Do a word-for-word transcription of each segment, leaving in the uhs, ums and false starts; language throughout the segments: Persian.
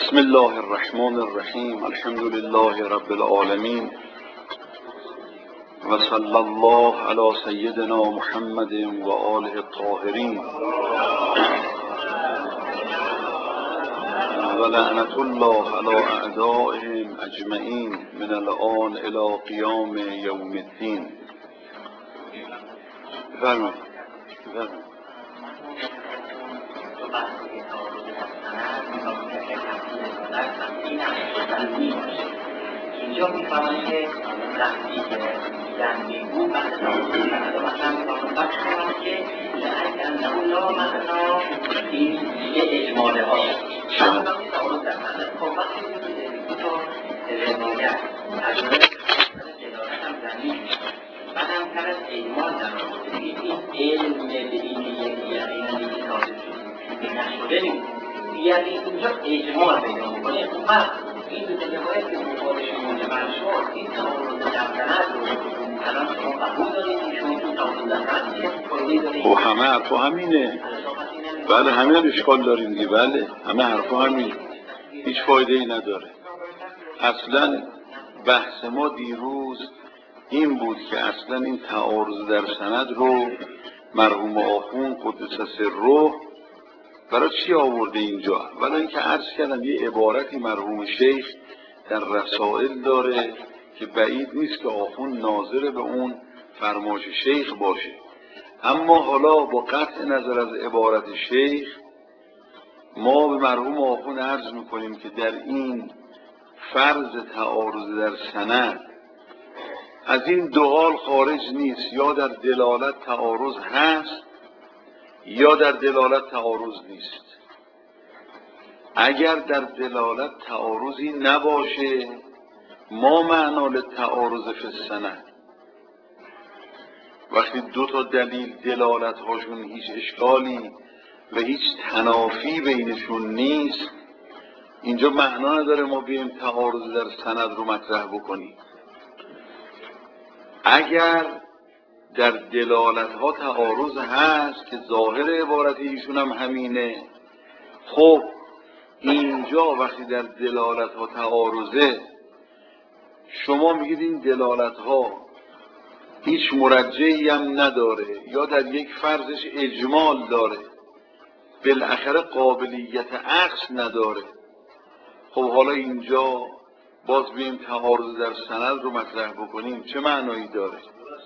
بسم الله الرحمن الرحیم. الحمد لله رب العالمین و صلی الله علی سیدنا محمد و آله الطاهرین و لعنت الله علی اعدائهم اجمعین من الآن الی قیام یوم الدین. بفرمایید. بفرمایید. اینجا می‌فهمن که وقتی که زنبیگو بعد از آن مثلا می‌فهمن که لعک انه لا معنا این دیگه اجماله ها شما وقتی تعارض در معنی خب وقتی که دو تا روایت از دلالت هم زنی بعد هم کار از اجمال در آورده این علم به این یکی یقینا یکی ثابت شده نشده نیست یعنی اینجا اجمال پیدا می‌کنه. بعد این دو روایت که مقابلش مجمل شد این تعارض در سند رو الان شما قبول دارید ایشون تو تعارض در سند چه فایده‌ای داره؟ خب همه حرفا همینه. بله همین هم اشکال داریم دیگه. بله همه حرفا همین، هیچ فایده‌ای نداره. اصلا بحث ما دیروز این بود که اصلا این تعارض در سند رو مرحوم آخوند قدس سره برای چی آورده اینجا؟ ولی اینکه عرض کردم یه عبارتی مرحوم شیخ در رسائل داره که بعید نیست که آخوند ناظر به اون فرمایش شیخ باشه، اما حالا با قطع نظر از عبارت شیخ ما به مرحوم آخوند عرض میکنیم که در این فرض تعارض در سند از این دو حال خارج نیست، یا در دلالت تعارض هست یا در دلالت تعارض نیست. اگر در دلالت تعارضی نباشه ما معنال تعارض فی السند، وقتی دو تا دلیل دلالت هاشون هیچ اشکالی و هیچ تنافی بینشون نیست، اینجا معنا نداره ما بیایم تعارض در سند رو مطرح بکنیم. اگر در دلالت ها تعارض هست که ظاهر عبارت ایشون هم همینه، خب اینجا وقتی در دلالت ها تعارضه شما میگید این دلالت ها هیچ مرجعی هم نداره یا در یک فرضش اجمال داره، بالاخره قابلیت عکس نداره. خب حالا اینجا باز بیم تعارض در سند رو مطرح بکنیم چه معنایی داره؟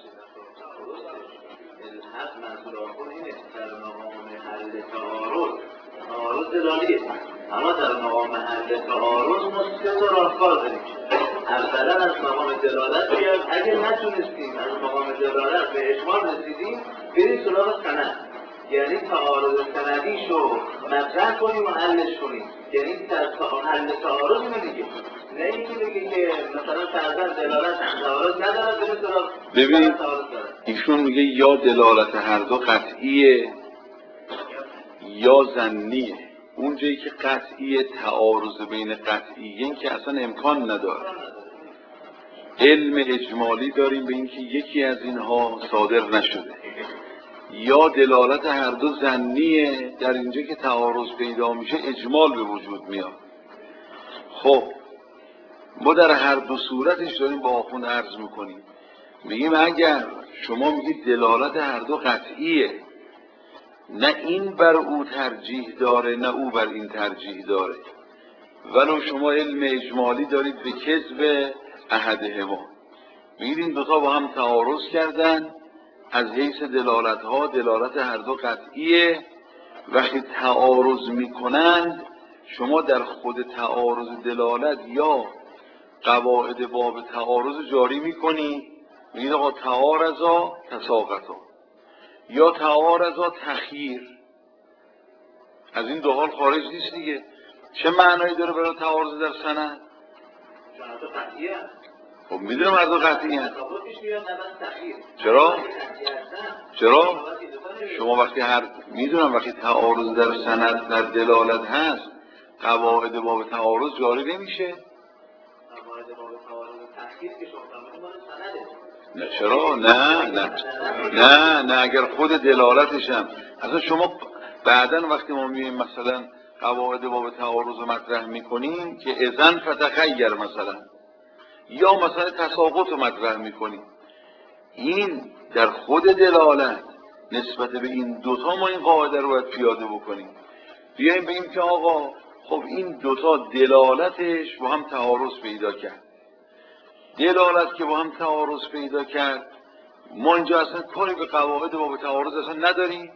منظور آخون اینه در مقام حل تعارض تعارض دلالیه، اما در مقام حل تعارض ما سه تا راهکار داریم. اولا از مقام دلالت بیاد، اگه نتونستیم از مقام دلالت به اجمال رسیدیم بریم سراغ سند، یعنی تعارض سندیشو مطرح کنیم و حلش کنیم، یعنی در حل تعارض اینو دیگه نه اینکه بگه که مثلا فرضاً دلالت تعارض نداره بریم سراغ. ببین ایشون میگه یا دلالت هر دو قطعیه یا ظنیه. اونجایی که قطعیه تعارض بین قطعیین که اصلا امکان نداره. علم اجمالی داریم به اینکه یکی از اینها صادر نشده. یا دلالت هر دو ظنیه، در اینجا که تعارض پیدا میشه اجمال به وجود میاد. خب ما در هر دو صورتش داریم با آخوند عرض میکنیم، میگیم اگر شما میگید دلالت هر دو قطعیه، نه این بر او ترجیح داره نه او بر این ترجیح داره، ولو شما علم اجمالی دارید به کذب احدهما، میگید این دوتا با هم تعارض کردن از حیث دلالت ها دلالت هر دو قطعیه. وقتی تعارض میکنند شما در خود تعارض دلالت یا قواعد باب تعارض جاری میکنی، میگید آقا تعارضا تساقطا یا تعارضا تخییر، از این دو حال خارج نیست دیگه. چه معنایی داره برای تعارض در سند؟ خب میدونم هر دو قطعی هست. چرا؟ چرا؟ شما وقتی هر میدونم وقتی تعارض در سند در دلالت هست قواعد باب تعارض جاری نمیشه. نه چرا؟ نه نه نه نه اگر خود دلالتش هم اصلا شما بعدن وقتی ما میگیم مثلا قواعد باب تعارض مطرح میکنیم که اذن فتخیر مثلا، یا مثلا تساقط رو مطرح میکنیم. این در خود دلالت نسبت به این دوتا ما این قاعده رو باید پیاده بکنیم. بیاییم بگیم که آقا خب این دوتا دلالتش با هم تعارض پیدا کرد. دلالت که با هم تعارض پیدا کرد، ما اینجا اصلا کاری به قواعد باب تعارض اصلا نداریم،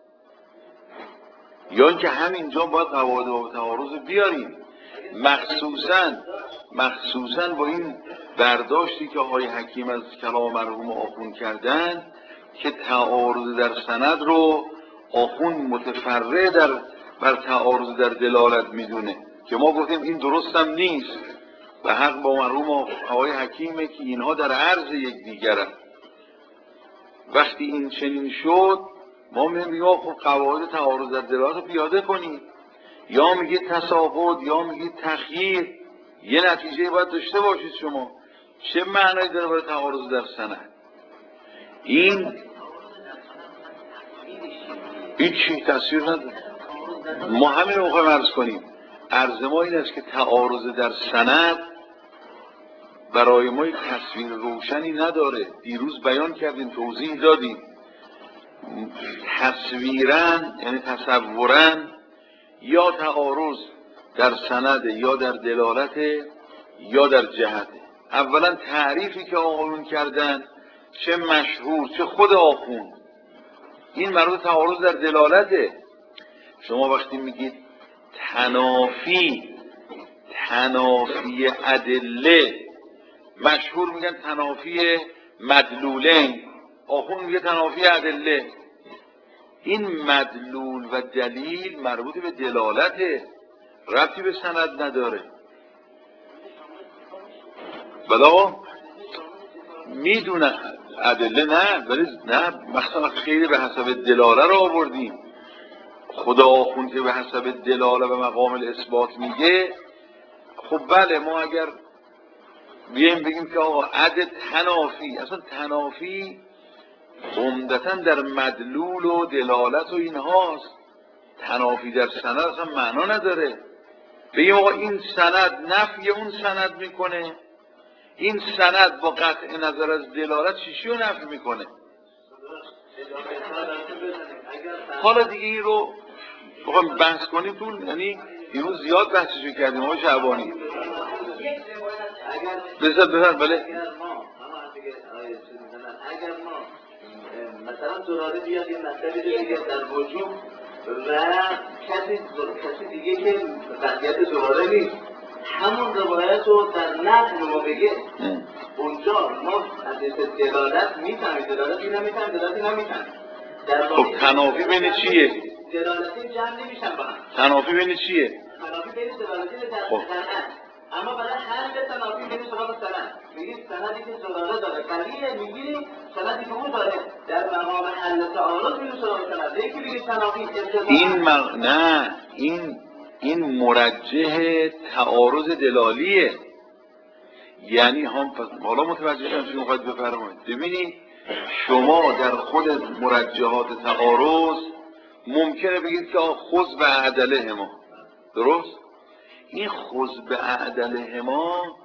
یا اینکه همینجا باید قواعد باب تعارض رو بیاریم. مخصوصاً مخصوصاً با این برداشتی که آقای حکیم از کلام مرحوم آخوند کردن که تعارض در سند رو آخوند متفرع در بر تعارض در دلالت میدونه، که ما گفتیم این درست هم نیست و حق با مرحوم آقای حکیمه که اینها در عرض یکدیگرند. وقتی این چنین شد ما میگیم خب قواعد تعارض در دلالت رو پیاده کنیم، یا میگید تساقط یا میگید تخییر، یه نتیجه باید داشته باشید. شما چه معنی داره برای تعارض در سند؟ این هیچی تاثیر نداره. ما همین رو میخوایم عرض کنیم. عرض ما این است که تعارض در سند برای ما یک تصویر روشنی نداره. دیروز بیان کردیم، توضیح دادیم. تصویراً یعنی تصوراً یا تعارض در سند یا در دلالت یا در جهت. اولا تعریفی که آقایون کردن چه مشهور چه خود آخوند، این مربوط تعارض در دلالته. شما وقتی میگید تنافی تنافی ادله، مشهور میگن تنافی مدلولین، آخوند میگه تنافی ادله. این مدلول و دلیل مربوط به دلالته، ربطی به سند نداره. بلا میدونه ادله نه، ولی نه مثلا خیلی به حسب دلاله رو آوردیم. خدا آخوند که به حسب دلاله و مقام الاثبات میگه، خب بله ما اگر بیایم بگیم که آقا عد تنافی، اصلا تنافی عمدتاً در مدلول و دلالت و اینهاست، تنافی در سند اصلا معنا نداره. بگیم آقا این سند نفی اون سند میکنه، این سند با قطع نظر از دلالت چیشی رو نفی میکنه. حالا دیگه این رو بخوایم بحث کنیم طول، یعنی دیروز زیاد بحثشو کردیم ها شعبانی. بذار بذار بله اگر ما مثلا زراده بیاد یه مسئله دیگه در وجود و کسی کسی دیگه که وضعیت زراده نیست همون روایت رو در نقل ما بگه، اونجا ما از دلالت میفهمیم، دلالت این نمیفهمیم، دلالت این نمیفهمیم. خب تنافی بین چیه؟ دلالتی جمع نمیشن با هم. تنافی بین چیه؟ تنافی بین دلالتی و سند. اما برای حل تنافی بین سراغ سند میگید سندی که زلاله داره قلیه، میگیریم سندی که اون داره در مقام حل تعارض میره سراغ سند. یکی بگید تنافی این مق... نه این این مرجح تعارض دلالیه. یعنی هم حالا متوجه شدم چی میخواید بفرمایید. ببینید شما در خود مرجحات تعارض ممکنه بگید که خذ به عدله ما، درست؟ این خذ به عدله ما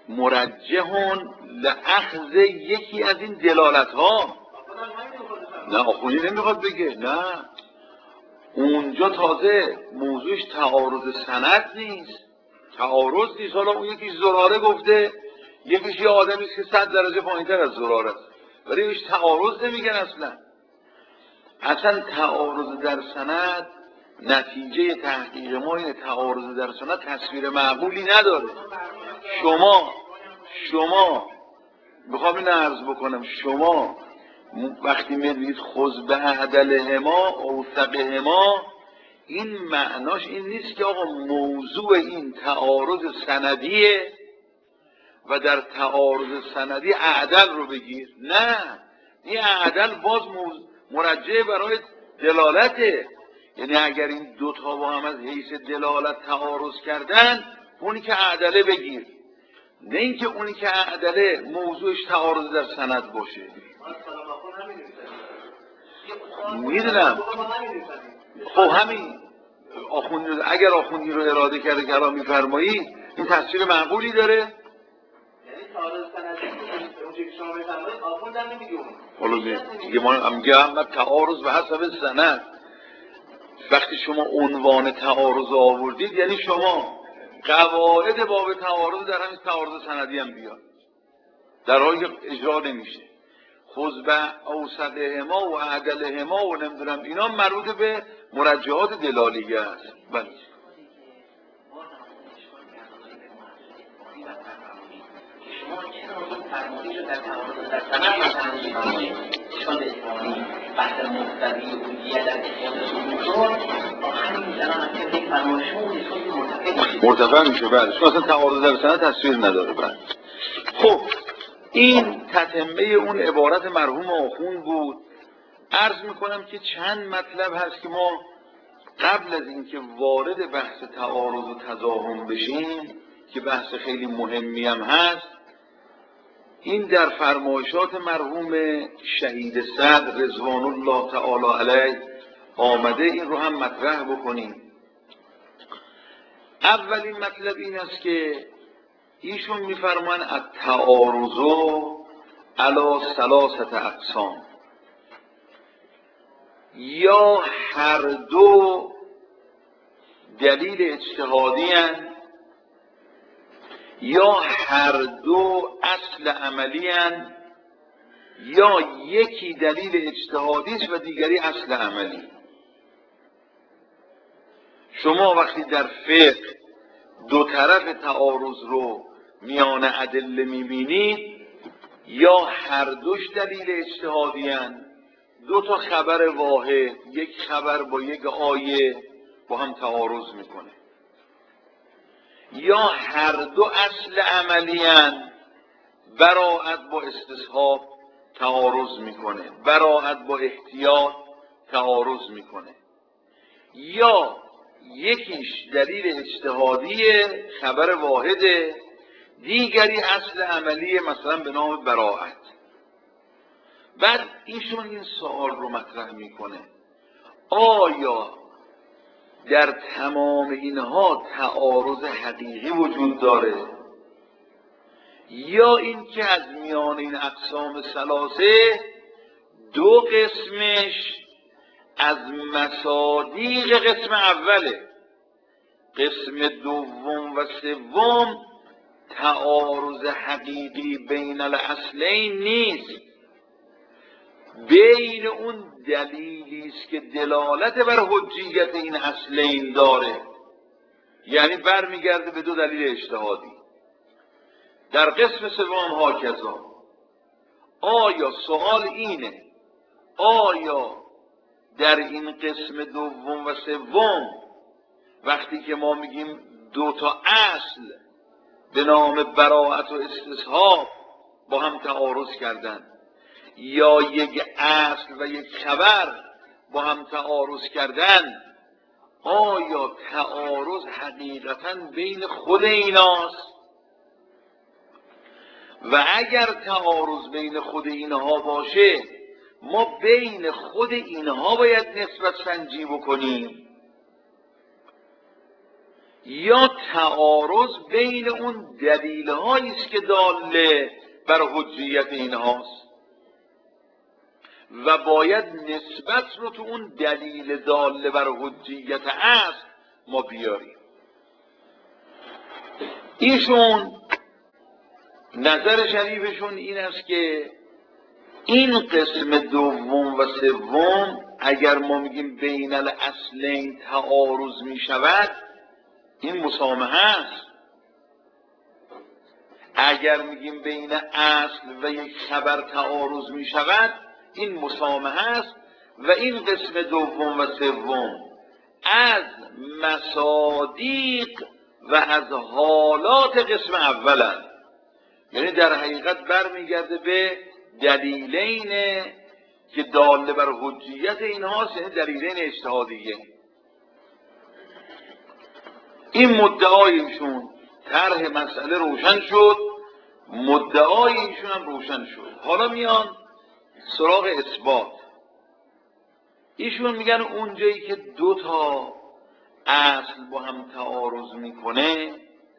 مرجحون لأخذ یکی از این دلالت ها. نه آخونی نمیخواد بگه، نه اونجا تازه موضوعش تعارض سند نیست، تعارض نیست. حالا اون یکیش زراره گفته، یکیش یه آدمیست که صد درجه پایینتر از زراره است، ولی ایش تعارض نمیگن اصلا. اصلا تعارض در سند نتیجه تحقیق ما اینه، تعارض در سند تصویر معقولی نداره. شما شما بخوام این عرض بکنم، شما وقتی میگید خذ به عدله ما اوثقه ما، این معناش این نیست که آقا موضوع این تعارض سندیه و در تعارض سندی اعدل رو بگیر. نه، این اعدل باز مرجع برای دلالته. یعنی اگر این دوتا با هم از حیث دلالت تعارض کردن، اونی که اعدله بگیر، نه اینکه اونی که اعدله موضوعش تعارض در سند باشه. میدونم خب همین آخوندی رو اگر آخوندی رو اراده کرده کلام می‌فرمایید این تصویر معقولی داره؟ یعنی تعارض سندی اونجا که شما می‌فرمایید آخوندم نمیگه اون. حالا دیگه ما میگم تعارض به حسب سند. وقتی شما عنوان تعارض آوردید یعنی شما قواعد باب تعارض در همین تعارض سندی هم بیاد، در حالی که اجرا نمیشه. خذ به اوسطهما و اعدلهما و نمیدونم اینا مربوط به مرجعات دلالیه است. بله شما چرا این فرمایش رو در تعارض در سند مثلا می‌فرمایید اشکال اجمالی بحث مقتضی و کلیه در اثبات ثبوت با همین زمان هم که یک فرمایشون نسبت مرتفع مرتفع میشه. بعد شما اصلا تعارض در سند تصویر نداره. بعد خب این تتمه اون عبارت مرحوم آخوند بود. عرض میکنم که چند مطلب هست که ما قبل از اینکه وارد بحث تعارض و تضاهم بشیم که بحث خیلی مهمی هم هست، این در فرمایشات مرحوم شهید صدر رضوان الله تعالی علیه آمده، این رو هم مطرح بکنیم. اولین مطلب این است که ایشون میفرمان التعارض علی ثلاثه اقسام، یا هر دو دلیل اجتهادی هستند یا هر دو اصل عملی هستند یا یکی دلیل اجتهادی است و دیگری اصل عملی. شما وقتی در فقه دو طرف تعارض رو میان ادله میبینید، یا هر دوش دلیل اجتهادی هستند، دو تا خبر واحد، یک خبر با یک آیه با هم تعارض میکنه، یا هر دو اصل عملی هستند، براءت با استصحاب تعارض میکنه، براءت با احتیاط تعارض میکنه، یا یکیش دلیل اجتهادی خبر واحده، دیگری اصل عملی مثلا به نام براءت. بعد ایشون این سوال رو مطرح میکنه آیا در تمام اینها تعارض حقیقی وجود داره، یا اینکه از میان این اقسام ثلاثه دو قسمش از مصادیق قسم اوله، قسم دوم و سوم تعارض حقیقی بین الاصلین نیست، بین اون دلیلی است که دلالت بر حجیت این اصلین داره، یعنی برمیگرده به دو دلیل اجتهادی. در قسم سوم هاکذا. آیا سوال اینه آیا در این قسم دوم و سوم وقتی که ما میگیم دو تا اصل به نام براءت و استصحاب با هم تعارض کردن، یا یک اصل و یک خبر با هم تعارض کردن، آیا تعارض حقیقتا بین خود ایناست؟ و اگر تعارض بین خود اینها باشه ما بین خود اینها باید نسبت سنجی بکنیم، یا تعارض بین اون دلیل هایی است که داله بر حجیت اینهاست و باید نسبت رو تو اون دلیل داله بر حجیت اصل ما بیاریم. ایشون نظر شریفشون این است که این قسم دوم و سوم اگر ما میگیم بین الاصلین تعارض میشود این مسامحه است، اگر میگیم بین اصل و یک خبر تعارض میشود این مسامحه است و این قسم دوم و سوم از مصادیق و از حالات قسم اولند، یعنی در حقیقت برمیگرده به دلیلین که داله بر حجیت اینهاست، یعنی دلیلین اجتهادیه. این مدعای ایشون طرح مسئله روشن شد، مدعای ایشون هم روشن شد. حالا میان سراغ اثبات. ایشون میگن اونجایی که دو تا اصل با هم تعارض میکنه،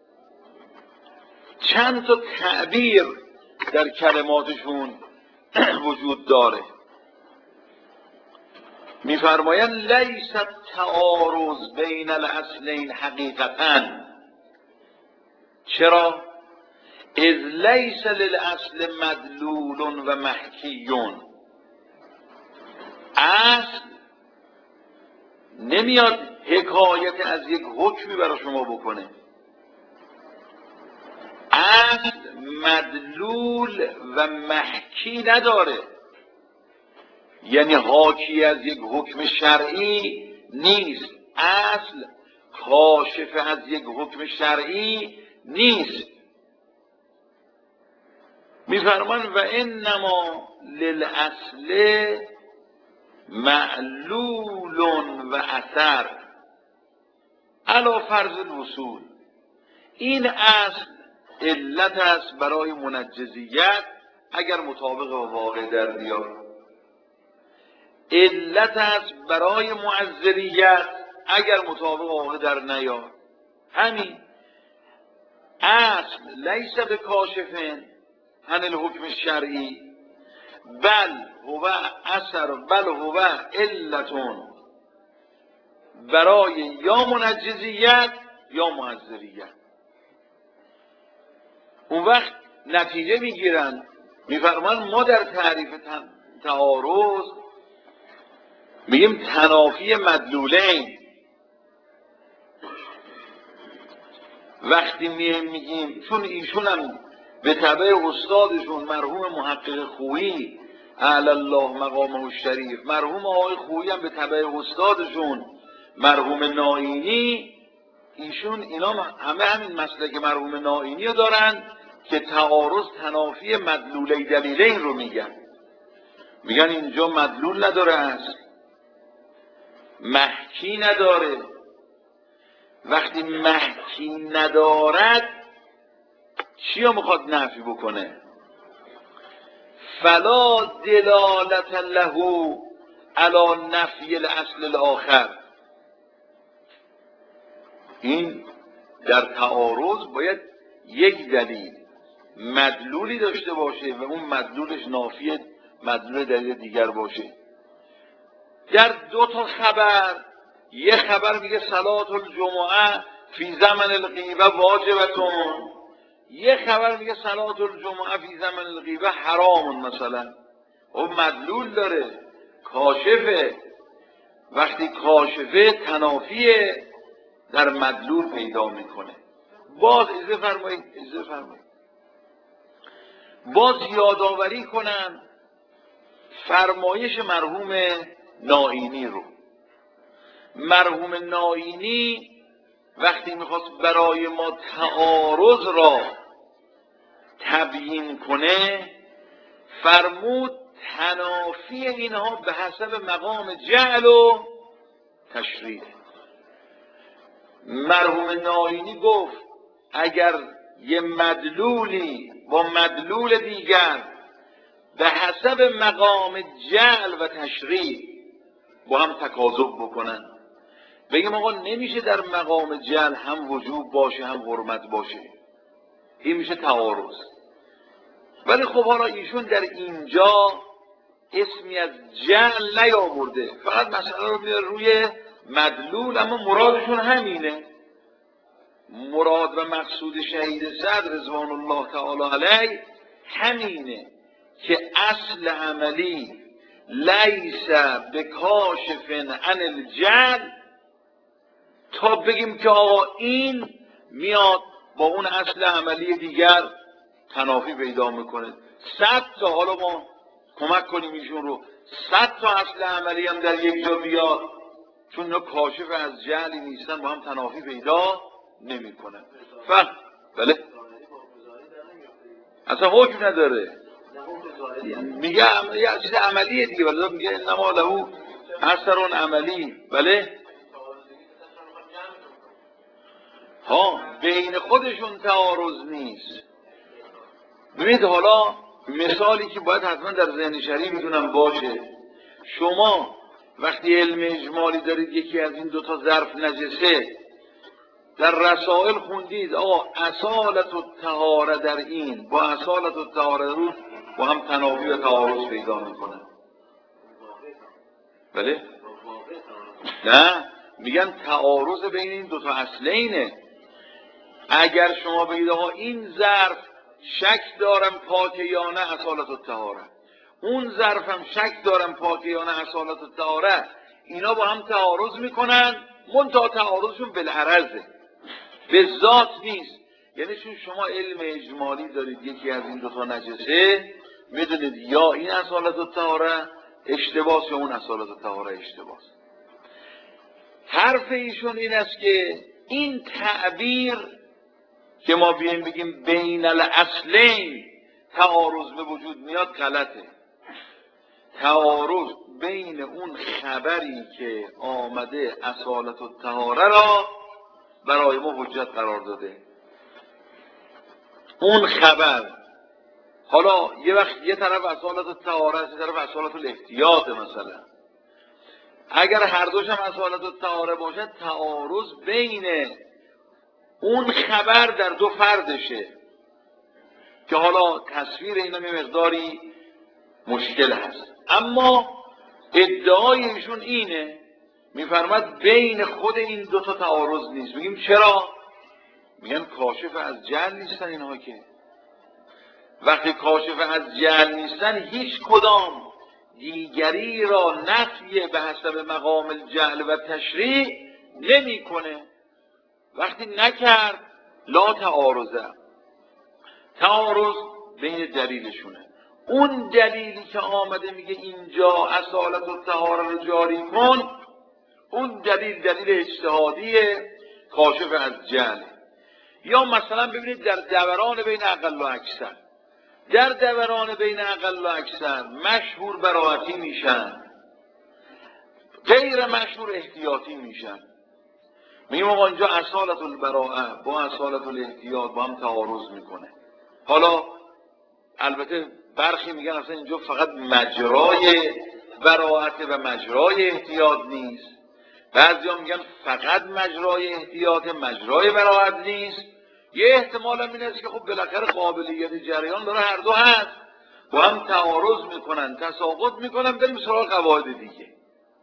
چند تا تعبیر در کلماتشون وجود داره. میفرمایند لیس تعارض بین الاصلین حقیقتا. چرا؟ اذ لیس للاصل مدلول و محکیون. اصل نمیاد حکایت از یک حکمی برای شما بکنه. اصل مدلول و محکی نداره، یعنی حاکی از یک حکم شرعی نیست. اصل کاشف از یک حکم شرعی نیست. میفرمان و انما للاصل معلول و اثر علی فرض الوصول. این اصل علت است برای منجزیت اگر مطابق واقع در بیاد، علت است برای معذریت اگر مطابق واقع در نیاد. همین اصل لیس بکاشفن عن الحکم الشرعی بل هو اثر بل هو علتون برای یا منجزیت یا معذریت. اون وقت نتیجه میگیرن، میفرمان ما در تعریف تعارض میگیم تنافی مدلولین. وقتی میگیم، چون ایشون هم به تبع استادشون مرحوم محقق خویی اعلی الله مقامه الشریف، مرحوم آقای خویی هم به تبع استادشون مرحوم نائینی، ایشون اینا همه همین مسلک مرحوم نائینی رو دارن که تعارض تنافی مدلولی دلیلین رو میگن. میگن اینجا مدلول نداره، اصل محکی نداره. وقتی محکی ندارد چی رو میخواد نفی بکنه؟ فلا دلالت له علی نفی الاصل الاخر. این در تعارض باید یک دلیل مدلولی داشته باشه و اون مدلولش نافی مدلول دلیل دیگر باشه. در دو تا خبر، یه خبر میگه صلات الجمعه فی زمن الغیبه واجبتون، یه خبر میگه صلات الجمعه فی زمن الغیبه حرام مثلا. اون مدلول داره، کاشفه. وقتی کاشفه تنافیه در مدلول پیدا میکنه. باز اجازه فرمایید اجازه فرمایید باز یادآوری کنم فرمایش مرحوم نائینی رو. مرحوم نائینی وقتی میخواست برای ما تعارض را تبیین کنه فرمود تنافی اینها به حسب مقام جعل و تشریع. مرحوم نائینی گفت اگر یه مدلولی با مدلول دیگر به حسب مقام جعل و تشریع با هم تکاذب بکنن، بگیم آقا نمیشه در مقام جعل هم وجوب باشه هم حرمت باشه، این میشه تعارض. ولی خب حالا ایشون در اینجا اسمی از جعل نیاورده، فقط مسئله رو میاره روی مدلول، اما مرادشون همینه. مراد و مقصود شهید صدر رضوان الله تعالی علیه همینه که اصل عملی لیس بکاشف عن الجعل، تا بگیم که آقا این میاد با اون اصل عملی دیگر تنافی پیدا میکنه. صد تا، حالا ما کمک کنیم ایشون رو، صد تا اصل عملی هم در یک جا بیاد، چون اینا کاشف از جعلی نیستن با هم تنافی پیدا نمیکنن. فهم؟ بله؟ اصلا حکم نداره، میگه یه چیز عملیه دیگه، ولی میگه انما له اثر عملی. بله؟ ها بین خودشون تعارض نیست. ببینید حالا مثالی که باید حتما در ذهن شریع میتونم باشه، شما وقتی علم اجمالی دارید یکی از این دوتا ظرف نجسه، در رسائل خوندید آقا اصالت الطهاره در این با اصالت الطهاره رو با هم تنافی و تعارض پیدا میکنن. بله؟ نه، میگن تعارض بین این دوتا اصلینه. اگر شما بگید آقا این ظرف شک دارم پاکه یا نه اصالت الطهاره، اون ظرفم شک دارم پاکه یا نه اصالت الطهاره، اینا با هم تعارض میکنن، منتها تعارضشون بالعرضه، به ذات نیست. یعنی چون شما علم اجمالی دارید یکی از این دوتا نجسه، میدونید یا این اصالت الطهاره اشتباس یا اون اصالت الطهاره اشتباس. حرف ایشون این است که این تعبیر که ما بیایم بگیم بین الاصلین تعارض به وجود میاد غلطه. تعارض بین اون خبری که آمده اصالت الطهاره را برای ما حجت قرار داده، اون خبر حالا یه وقت یه طرف اصالت الطهاره است، یه طرف اصالت الاحتیاط مثلا، اگر هر دوش هم اصالت الطهاره باشد تعارض بین اون خبر در دو فردشه که حالا تصویر اینا یه مقداری مشکل هست. اما ادعای ایشون اینه، میفرماد بین خود این دوتا تعارض نیست. میگیم چرا؟ میگن کاشف از جهل نیستن اینها که. وقتی کاشف از جهل نیستن هیچ کدام دیگری را نفی به حسب مقام الجهل و تشریع نمی کنه. وقتی نکرد لا تعارضه، تعارض بین دلیلشونه. اون دلیلی که آمده میگه اینجا اصالت الطهاره رو جاری کن، اون دلیل دلیل اجتهادیه کاشف از جهل. یا مثلا ببینید در دوران بین اقل و اکثر، در دوران بین اقل و اکثر مشهور براعتی میشن، غیر مشهور احتیاطی میشن. میگم آقا اینجا اصالت البراءه با اصالت الاحتیاط با هم تعارض میکنه. حالا البته برخی میگن اصلا اینجا فقط مجرای براءت و مجرای احتیاط نیست، بعضیا میگن فقط مجرای احتیاط مجرای براءت نیست. یه احتمال هم این است که خب بالاخره قابلیت جریان داره هر دو هست، با هم تعارض میکنن تساقط میکنن، بریم سراغ قواعد دیگه.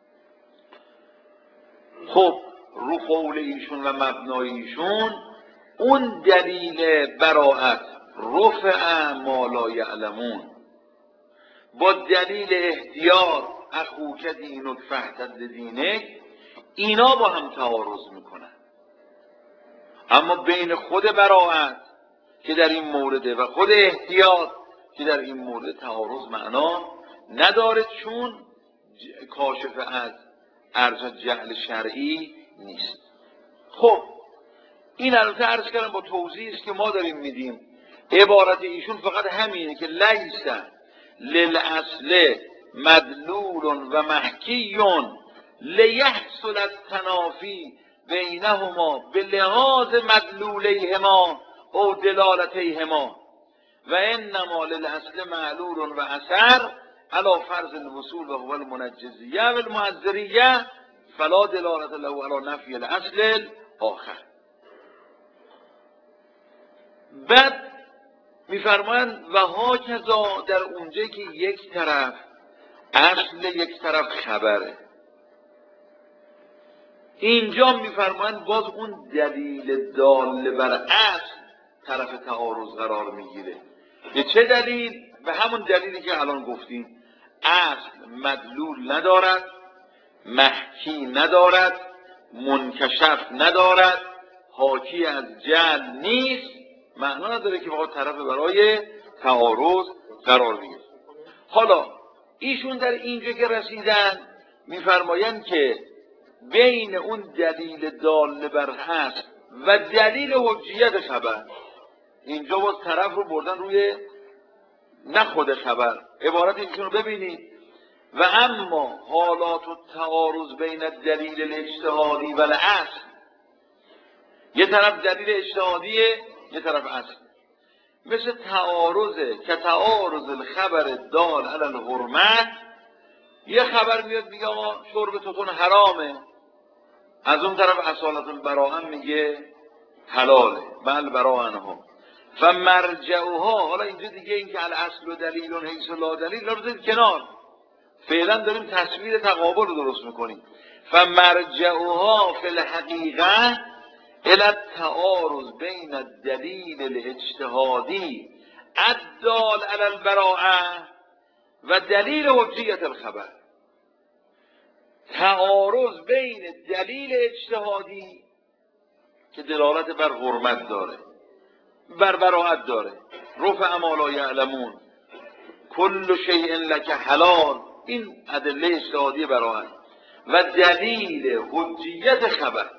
خب رو قول ایشون و مبنای ایشون اون دلیل براءت رفع ما لا یعلمون با دلیل احتیاط اخوک دینک فاحتد دینک، اینا با هم تعارض میکنن. اما بین خود براءت که در این مورده و خود احتیاط که در این مورد تعارض معنا نداره، چون کاشف از ارجح جهل شرعی نیست. خب این البته عرض کردم با توضیحی است که ما داریم میدیم. عبارت ایشون فقط همینه که لیس للاصل مدلول و محکی لیحصل التنافی بینهما به لحاظ مدلولیهما او دلالتیهما و انما للاصل معلول و اثر علی فرض الوصول و هو المنجزیه و المعذریه فلا دلالت له علی نفی الاصل آخر. بعد میفرمایند و هاکذا در اونجایی که یک طرف اصل یک طرف خبره، اینجا میفرمایند باز اون دلیل دال بر اصل طرف تعارض قرار میگیره. به چه دلیل؟ به همون دلیلی که الان گفتیم، اصل مدلول ندارد، محکی ندارد، منکشف ندارد، حاکی از جهل نیست، معنا نداره که واقعا طرف برای تعارض قرار میگیره. حالا ایشون در اینجا که رسیدن میفرمایند که بین اون دلیل دال بر هست و دلیل حجیت خبر، اینجا باز طرف رو بردن روی نه خود خبر. عبارت ایشون رو ببینید، و اما حالات و تعارض بین دلیل الاجتهادی و الاصل، یه طرف دلیل اجتهادیه یه طرف اصل، مثل تعارضه که تعارض الخبر دال علی الحرمت یه خبر میاد میگه آقا شرب تتون حرامه، از اون طرف اصالت البراءه میگه حلاله، بل براءنها و مرجعها. حالا اینجا دیگه این که الاصل و دلیل و حیث لا دلیل رو بذارید کنار، فعلا داریم تصویر تقابل رو درست میکنیم. فمرجعها فی الحقیقه الی التعارض بین الدلیل الاجتهادی الدال علی البراءه و دلیل حجیت الخبر. تعارض بین دلیل اجتهادی که دلالت بر حرمت داره، بر براءت داره، رفع ما لا یعلمون، کل شیء لک حلال، این ادله اجتهادی براءت و دلیل حجیت خبر.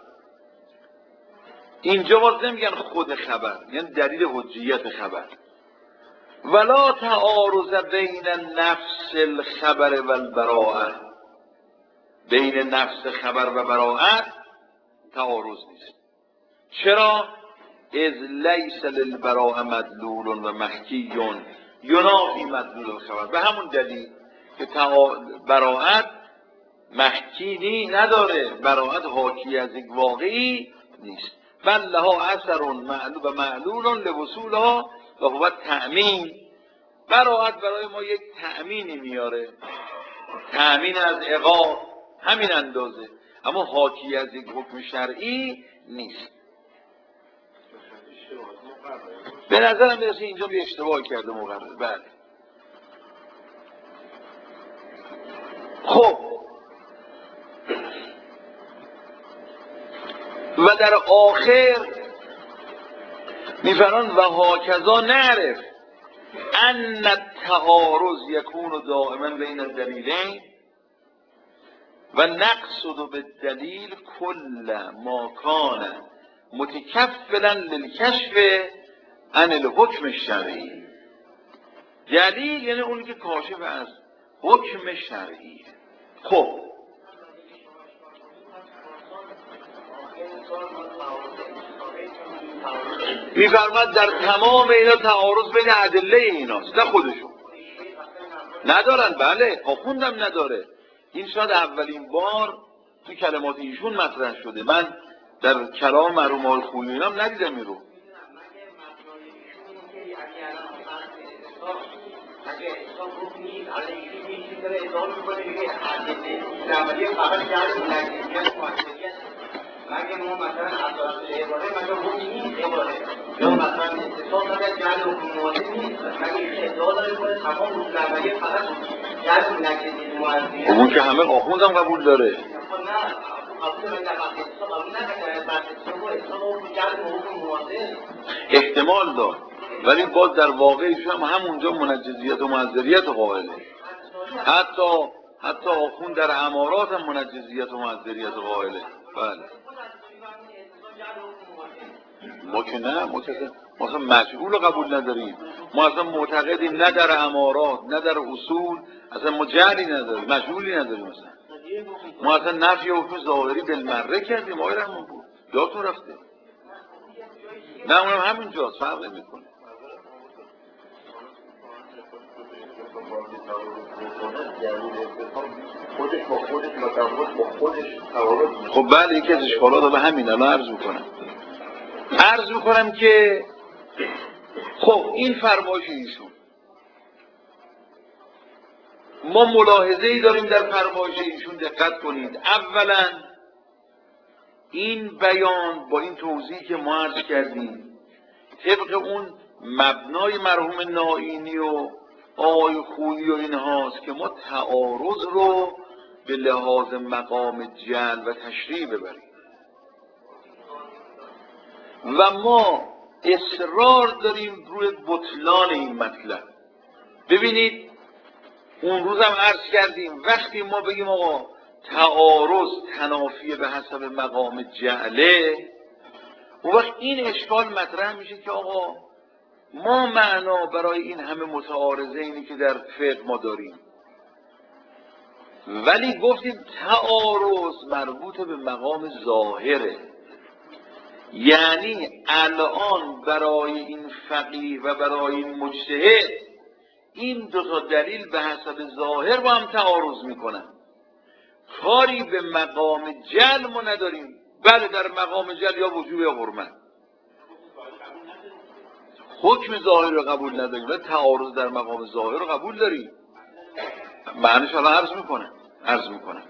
اینجا باز نمیگن خود خبر، یعنی دلیل حجیت خبر. ولا تعارض بین نفس الخبر و البراءه، بین نفس خبر و براءت تعارض نیست. چرا؟ اذ لیس للبراءه مدلول و محکی ینافی مدلول الخبر. به همون دلیل که براءت محکی نداره، براءت حاکی از یک واقعی نیست، بل لها اثر معلول و معلول لوصولها و هو تأمین. براءت برای ما یک تأمینی میاره، تأمین از عقاب، همین اندازه، اما حاکی از یک حکم شرعی نیست. به نظرم میرسه اینجا به اشتباه کرده مقرر. بله. خب و در آخر میفرمان و هاکذا نعرف ان التعارض یکون دائما بین الدلیلین و نقصد بالدلیل کل ما کان متکفلا للکشف عن الحکم الشرعی. دلیل یعنی اونی که کاشف از حکم شرعی. خب میفرماد در تمام اینا تعارض بین ادله ایناست، نه خودشون ندارن. بله آخوندم نداره. این شاید اولین بار تو کلمات ایشون مطرح شده، من در کلام مرحوم آقای خویی اینام ندیدم این رو. مگه ما مثلا اساس عباره مگه حکم نیست عباره یا مثلا اتصال نگه جعل حکم موازی نیست، مگه ادعا داره کنه تمام اصول اولیه فقط جعل نکردین موازی. اون که همه آخوندم قبول داره. نه قبول من در وقت اتصال قبول نکنه، بعد اتصال با اتصال با جعل حکم موازی احتمال دار، ولی باز در واقعش هم همونجا منجزیت و معذریت قائله. حتی حتی آخوند در امارات هم منجزیت و معذریت قائله. بله ما که نه، ما که مثلا مجهول رو قبول نداریم، ما اصلا معتقدیم نه در امارات نه در اصول، اصلا ما جهلی نداریم، مجهولی نداریم. مثلا ما اصلا نفی حکم ظاهری بالمره کردیم. آقای رحمان بود یادتون رفته؟ نه اونم همینجاست، فرق نمیکنه. خودش با خودش متعارض با خودش تعارض. خب بله یکی از اشکالات به همین الان عرض میکنم عرض میکنم که خب این فرمایش ایشون، ما ملاحظه ای داریم در فرمایش ایشون، دقت کنید. اولا این بیان با این توضیحی که ما عرض کردیم طبق اون مبنای مرحوم نائینی و آقای خویی و اینهاست که ما تعارض رو به لحاظ مقام جعل و تشریع ببریم و ما اصرار داریم روی بطلان این مطلب. ببینید اون روزم عرض کردیم وقتی ما بگیم آقا تعارض تنافی به حسب مقام جعله، اون وقت این اشکال مطرح میشه که آقا ما معنا برای این همه متعارضه اینی که در فقه ما داریم، ولی گفتیم تعارض مربوط به مقام ظاهره. یعنی الان برای این فقیه و برای این مجتهد این دو تا دلیل به حسب ظاهر با هم تعارض میکنن. کاری به مقام جل ما نداریم. بله در مقام جل یا وجوب یا حرمت، حکم ظاهر رو قبول نداریم و تعارض در مقام ظاهر رو قبول داریم. معنیش الان عرض میکنه عرض میکنه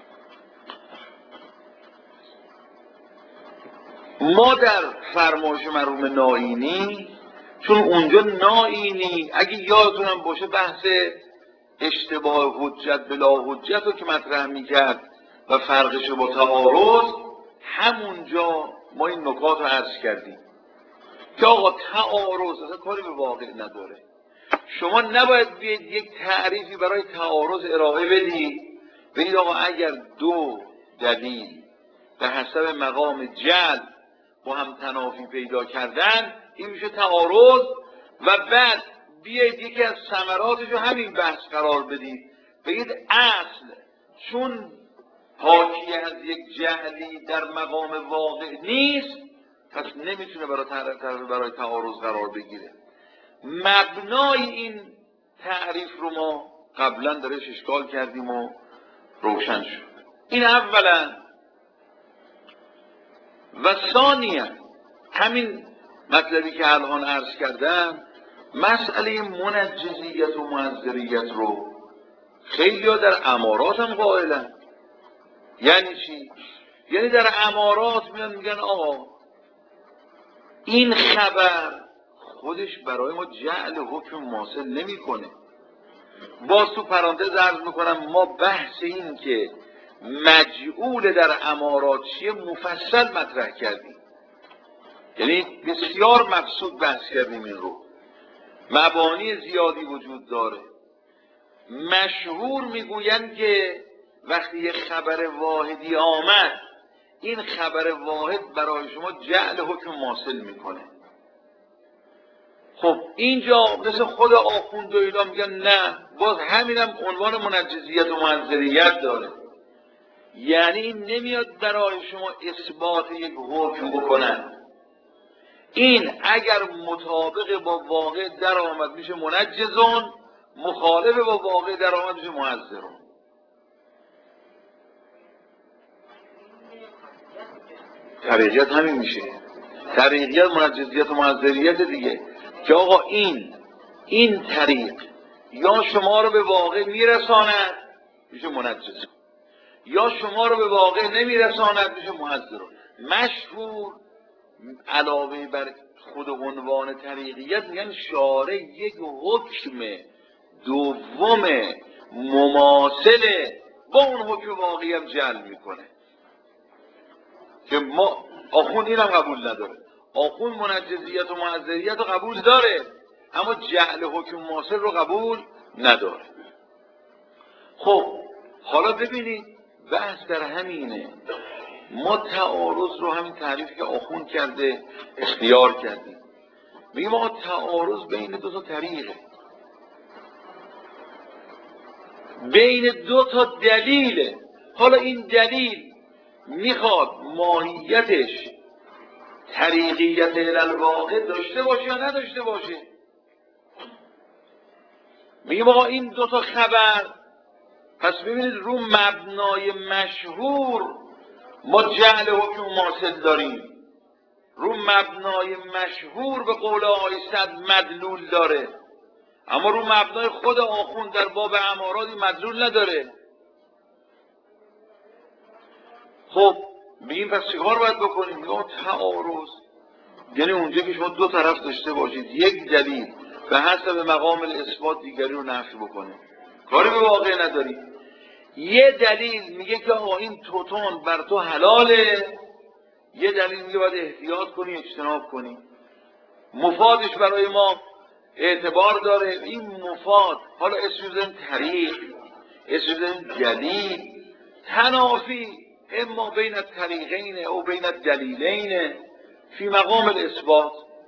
ما در فرمایش مرحوم نائینی، چون اونجا نائینی اگه یادتونم باشه بحث اشتباه حجت بلا حجت رو که مطرح میکرد و فرقش با تعارض، همونجا ما این نکات رو عرض کردیم که آقا تعارض اصلا کاری به واقع نداره. شما نباید بیاید یک تعریفی برای تعارض ارائه بدید، بگید آقا اگر دو دلیل به حسب مقام جل با هم تنافی پیدا کردن این میشه تعارض، و بعد بیاید یکی از ثمراتش رو همین بحث قرار بدید، بگید اصل چون حاکی از یک جهلی در مقام واقع نیست پس نمیتونه برای برای تعارض قرار بگیره. مبنای این تعریف رو ما قبلا درش اشکال کردیم و روشن شد. این اولا. و ثانیا همین مطلبی که الان عرض کردم، مسئله منجزیت و معذریت رو خیلی ها در امارات هم قائلن. یعنی چی؟ یعنی در امارات میان میگن آقا این خبر خودش برای ما جعل حکم ماصل نمی کنه. باز تو پرانتز عرض میکنم ما بحث این که مجعول در امارات چیه مفصل مطرح کردیم، یعنی بسیار مبسوط بحث کردیم این رو. مبانی زیادی وجود داره. مشهور میگویند که وقتی یک خبر واحدی آمد این خبر واحد برای شما جعل حکم ماصل میکنه. خب اینجا مثل خود آخوند و اینا میگن نه، باز همینم عنوان منجزیت و معذریت داره. یعنی این نمیاد برای شما اثبات یک حکم بکنن، این اگر مطابق با واقع در آمد میشه منجزون، مخالف با واقع در آمد میشه معذرون. طریقیت همین میشه. طریقیت منجزیت و معذریت دیگه، که آقا این این طریق یا شما رو به واقع میرساند میشه منجز، یا شما رو به واقع نمیرساند میشه معذرون. مشهور علاوه بر خود عنوان طریقیت میگن شارع یک حکم دوم مماثل با اون حکم واقعی هم جعل میکنه که ما آخوند اینم قبول نداره. آخوند منجزیت و معذریت رو قبول داره اما جعل حکم مماثل رو قبول نداره. خب حالا ببینید بحث در همینه. ما تعارض رو همین تعریفی که آخوند کرده اختیار کردیم. میگیم ما تعارض بین دو تا طریقه، بین دو تا دلیله. حالا این دلیل میخواد ماهیتش طریقیت الواقع داشته باشه یا نداشته باشه. میگیم آقا این دو تا خبر، پس ببینید رو مبنای مشهور ما جعل حکم ماصل داریم، رو مبنای مشهور به قول آقای صد مدلول داره، اما رو مبنای خود آخوند در باب امارات مدلول نداره. خب میگیم پس چیکار باید بکنیم؟ یا تعارض یعنی اونجا که شما دو طرف داشته باشید، یک دلیل به حسب مقام الاثبات دیگری رو نفی بکنه، کاری به واقع نداری. یه دلیل میگه که آقا این توتون بر تو حلاله، یه دلیل میگه باید احتیاط کنی اجتناب کنی، مفادش برای ما اعتبار داره. این مفاد حالا اسم بزنیم طریق، اسم بزنیم دلیل، تنافی اما بین الطریقین او بین الدلیلین فی مقام الاثبات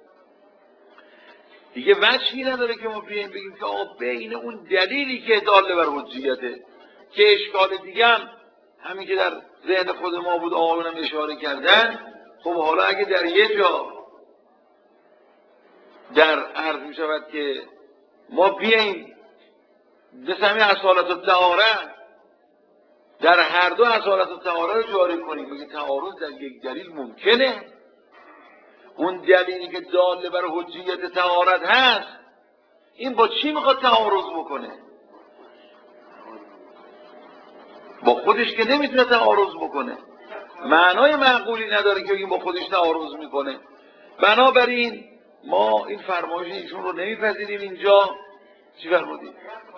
دیگه وجهی نداره که ما بیاییم بگیم که آقا بین اون دلیلی که داله بر حجیته، که اشکال دیگه هم همین که در ذهن خود ما بود آقایونم اشاره کردن. خب حالا اگه در یه جا در عرض می شود که ما بیاییم مثل همین اصالت الطهاره در هر دو اصالت الطهاره رو جاری کنیم، بگه تعارض در یک دلیل ممکنه، اون دلیلی که داله بر حجیت طهارت هست این با چی میخواد تعارض بکنه؟ با خودش که نمیتونه تعارض بکنه، معنای معقولی نداره که این با خودش تعارض میکنه. بنابراین ما این فرمایش ایشون رو نمیپذیریم. اینجا چی فرمودید؟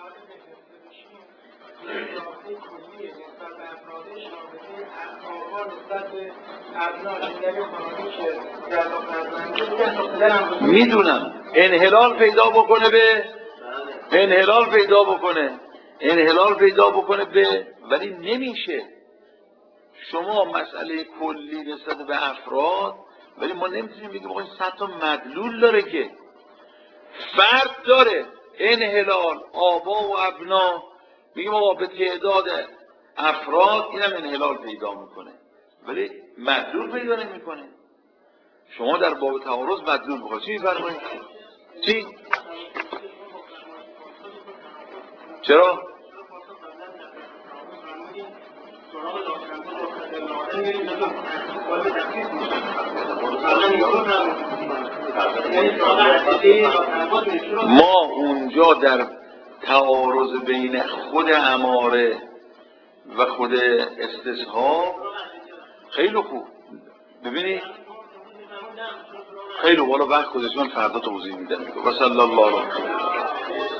میدونم انحلال پیدا بکنه به انحلال پیدا بکنه انحلال پیدا بکنه به ولی نمیشه. شما مسئله کلی نسبت به افراد، ولی ما نمیتونیم بگیم آقا این صد تا مدلول داره که فرد داره. انحلال آبا و ابنا میگیم آقا به تعداد افراد اینم انحلال پیدا میکنه ولی مدلول پیدا نمیکنه. شما در باب تعارض مدلول بخواهید چی میفرمایید؟ چی؟ چرا؟ ما اونجا در تعارض بین خود اماره و خود استصحاب خیلی خوب ببینید خیلی بالا وقت گذاشت، من فردا توضیح میدم. و صلی الله علیه